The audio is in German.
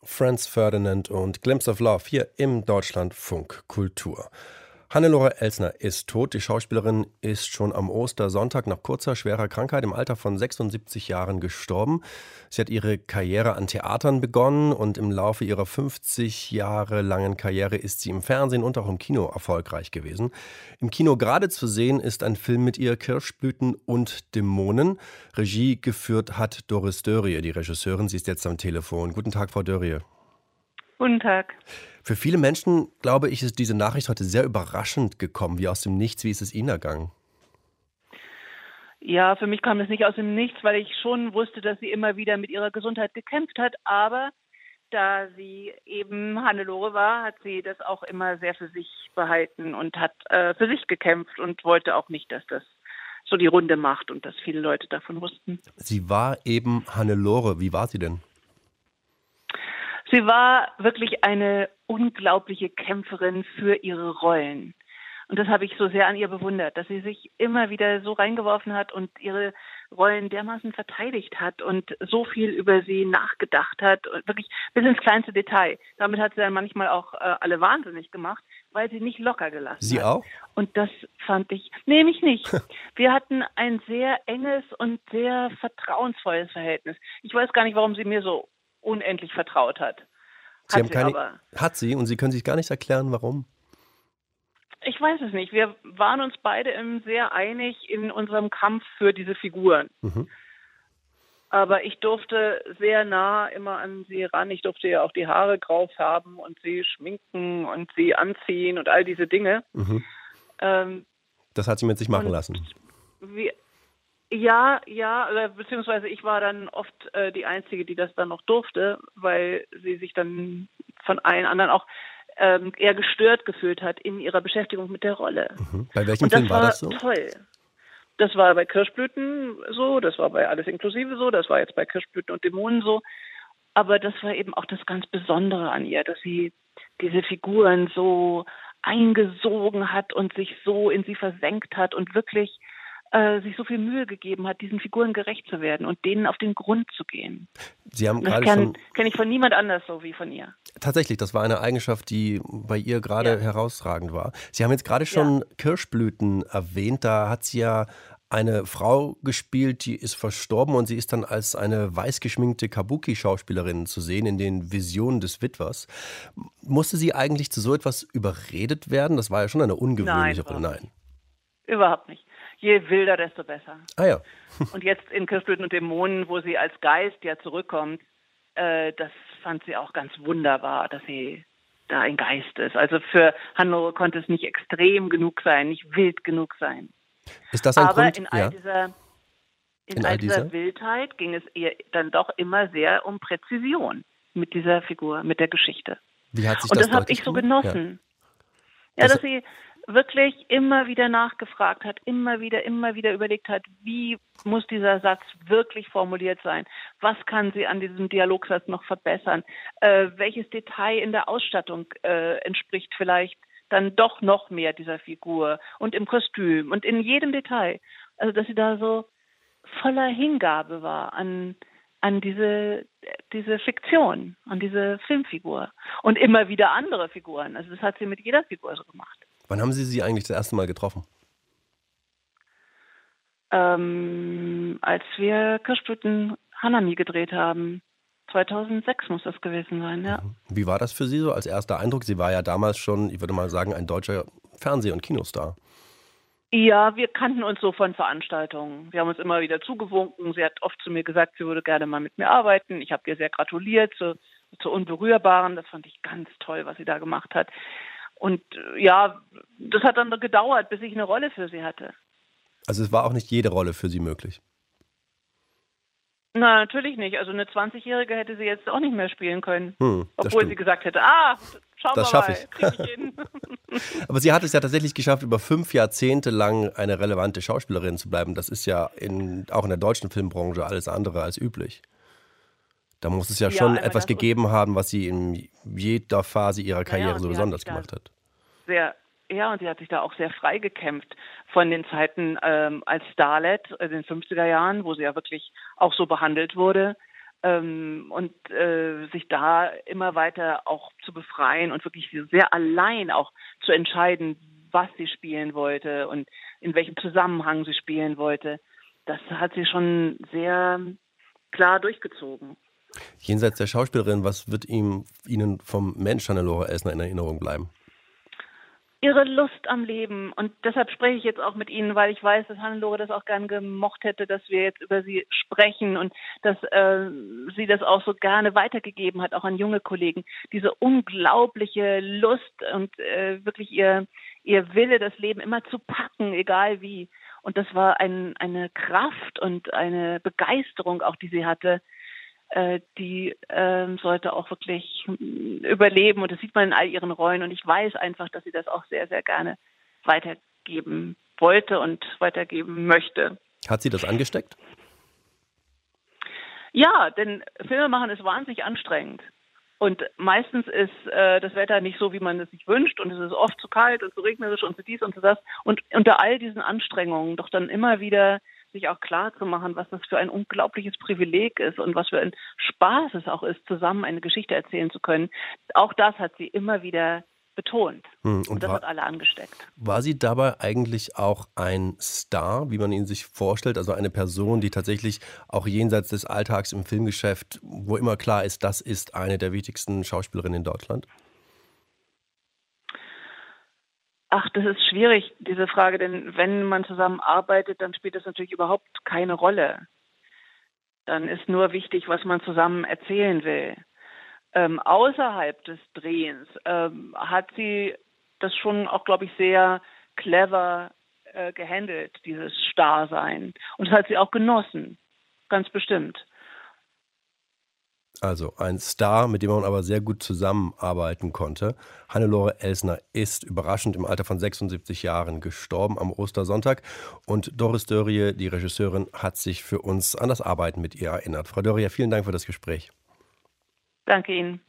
Franz Ferdinand und Glimpse of Love hier im Deutschlandfunk Kultur. Hannelore Elsner ist tot. Die Schauspielerin ist schon am Ostersonntag nach kurzer, schwerer Krankheit im Alter von 76 Jahren gestorben. Sie hat ihre Karriere an Theatern begonnen und im Laufe ihrer 50 Jahre langen Karriere ist sie im Fernsehen und auch im Kino erfolgreich gewesen. Im Kino gerade zu sehen ist ein Film mit ihr, Kirschblüten und Dämonen. Regie geführt hat Doris Dörrie, die Regisseurin. Sie ist jetzt am Telefon. Guten Tag, Frau Dörrie. Guten Tag. Für viele Menschen, glaube ich, ist diese Nachricht heute sehr überraschend gekommen, wie aus dem Nichts. Wie ist es Ihnen ergangen? Ja, für mich kam es nicht aus dem Nichts, weil ich schon wusste, dass sie immer wieder mit ihrer Gesundheit gekämpft hat. Aber da sie eben Hannelore war, hat sie das auch immer sehr für sich behalten und hat für sich gekämpft und wollte auch nicht, dass das so die Runde macht und dass viele Leute davon wussten. Sie war eben Hannelore. Wie war sie denn? Sie war wirklich eine unglaubliche Kämpferin für ihre Rollen. Und das habe ich so sehr an ihr bewundert, dass sie sich immer wieder so reingeworfen hat und ihre Rollen dermaßen verteidigt hat und so viel über sie nachgedacht hat, und wirklich bis ins kleinste Detail. Damit hat sie dann manchmal auch alle wahnsinnig gemacht, weil sie nicht locker gelassen hat. Sie auch? Und das fand ich, nee, mich nicht. Wir hatten ein sehr enges und sehr vertrauensvolles Verhältnis. Ich weiß gar nicht, warum sie mir so unendlich vertraut hat. Hat sie und Sie können sich gar nicht erklären, warum? Ich weiß es nicht. Wir waren uns beide sehr einig in unserem Kampf für diese Figuren. Mhm. Aber ich durfte sehr nah immer an sie ran. Ich durfte ja auch die Haare grau färben und sie schminken und sie anziehen und all diese Dinge. Mhm. Das hat sie mit sich machen lassen. Ja, beziehungsweise ich war dann oft die Einzige, die das dann noch durfte, weil sie sich dann von allen anderen auch eher gestört gefühlt hat in ihrer Beschäftigung mit der Rolle. Mhm. Bei welchem Film war das so? Toll. Das war bei Kirschblüten so, das war bei Alles inklusive so, das war jetzt bei Kirschblüten und Dämonen so. Aber das war eben auch das ganz Besondere an ihr, dass sie diese Figuren so eingesogen hat und sich so in sie versenkt hat und wirklich sich so viel Mühe gegeben hat, diesen Figuren gerecht zu werden und denen auf den Grund zu gehen. Sie haben das kenne ich von niemand anders so wie von ihr. Tatsächlich, das war eine Eigenschaft, die bei ihr gerade herausragend war. Sie haben jetzt gerade schon Kirschblüten erwähnt, da hat sie ja eine Frau gespielt, die ist verstorben und sie ist dann als eine weiß geschminkte Kabuki-Schauspielerin zu sehen in den Visionen des Witwers. Musste sie eigentlich zu so etwas überredet werden? Das war ja schon eine ungewöhnliche Rolle. Nein, überhaupt nicht. Je wilder, desto besser. Ah ja. Und jetzt in Kirschblüten und Dämonen, wo sie als Geist ja zurückkommt, das fand sie auch ganz wunderbar, dass sie da ein Geist ist. Also für Hannelore konnte es nicht extrem genug sein, nicht wild genug sein. Ist das ein Aber Grund? in all dieser Wildheit ging es ihr dann doch immer sehr um Präzision mit dieser Figur, mit der Geschichte. Wie hat sich und das habe ich so genossen. Ja, dass sie wirklich immer wieder nachgefragt hat, immer wieder überlegt hat, wie muss dieser Satz wirklich formuliert sein? Was kann sie an diesem Dialogsatz noch verbessern? Welches Detail in der Ausstattung entspricht vielleicht dann doch noch mehr dieser Figur und im Kostüm und in jedem Detail? Also, dass sie da so voller Hingabe war an diese Fiktion, an diese Filmfigur und immer wieder andere Figuren. Also das hat sie mit jeder Figur so gemacht. Wann haben Sie eigentlich das erste Mal getroffen? Als wir Kirschblüten Hanami gedreht haben. 2006 muss das gewesen sein, ja. Wie war das für Sie so als erster Eindruck? Sie war ja damals schon, ich würde mal sagen, ein deutscher Fernseh- und Kinostar. Ja, wir kannten uns so von Veranstaltungen. Wir haben uns immer wieder zugewunken. Sie hat oft zu mir gesagt, sie würde gerne mal mit mir arbeiten. Ich habe ihr sehr gratuliert zur Unberührbaren. Das fand ich ganz toll, was sie da gemacht hat. Und ja, das hat dann gedauert, bis ich eine Rolle für sie hatte. Also es war auch nicht jede Rolle für Sie möglich? Na, natürlich nicht. Also eine 20-Jährige hätte sie jetzt auch nicht mehr spielen können. Obwohl sie gesagt hätte, schauen wir mal, krieg ich hin. Aber sie hat es ja tatsächlich geschafft, über 5 Jahrzehnte lang eine relevante Schauspielerin zu bleiben. Das ist ja auch in der deutschen Filmbranche alles andere als üblich. Da muss es ja schon etwas gegeben haben, was sie in jeder Phase ihrer Karriere so besonders gemacht hat. Und sie hat sich da auch sehr frei gekämpft von den Zeiten als Starlet in den 50er Jahren, wo sie ja wirklich auch so behandelt wurde, und sich da immer weiter auch zu befreien und wirklich sehr allein auch zu entscheiden, was sie spielen wollte und in welchem Zusammenhang sie spielen wollte. Das hat sie schon sehr klar durchgezogen. Jenseits der Schauspielerin, was wird Ihnen vom Mensch Hannelore Elsner in Erinnerung bleiben? Ihre Lust am Leben. Und deshalb spreche ich jetzt auch mit Ihnen, weil ich weiß, dass Hannelore das auch gern gemocht hätte, dass wir jetzt über sie sprechen und dass sie das auch so gerne weitergegeben hat, auch an junge Kollegen. Diese unglaubliche Lust und wirklich ihr Wille, das Leben immer zu packen, egal wie. Und das war eine Kraft und eine Begeisterung auch, die sie hatte, die sollte auch wirklich überleben. Und das sieht man in all ihren Rollen. Und ich weiß einfach, dass sie das auch sehr, sehr gerne weitergeben wollte und weitergeben möchte. Hat sie das angesteckt? Ja, denn Filme machen ist wahnsinnig anstrengend. Und meistens ist das Wetter nicht so, wie man es sich wünscht. Und es ist oft zu kalt und zu regnerisch und zu dies und zu das. Und unter all diesen Anstrengungen doch dann immer wieder sich auch klar zu machen, was das für ein unglaubliches Privileg ist und was für ein Spaß es auch ist, zusammen eine Geschichte erzählen zu können. Auch das hat sie immer wieder betont. Und das hat alle angesteckt. War sie dabei eigentlich auch ein Star, wie man ihn sich vorstellt? Also eine Person, die tatsächlich auch jenseits des Alltags im Filmgeschäft, wo immer klar ist, das ist eine der wichtigsten Schauspielerinnen in Deutschland? Ach, das ist schwierig, diese Frage, denn wenn man zusammen arbeitet, dann spielt das natürlich überhaupt keine Rolle. Dann ist nur wichtig, was man zusammen erzählen will. Außerhalb des Drehens hat sie das schon auch, glaube ich, sehr clever gehandelt, dieses Starrsein. Und das hat sie auch genossen, ganz bestimmt. Also ein Star, mit dem man aber sehr gut zusammenarbeiten konnte. Hannelore Elsner ist überraschend im Alter von 76 Jahren gestorben am Ostersonntag. Und Doris Dörrie, die Regisseurin, hat sich für uns an das Arbeiten mit ihr erinnert. Frau Dörrie, vielen Dank für das Gespräch. Danke Ihnen.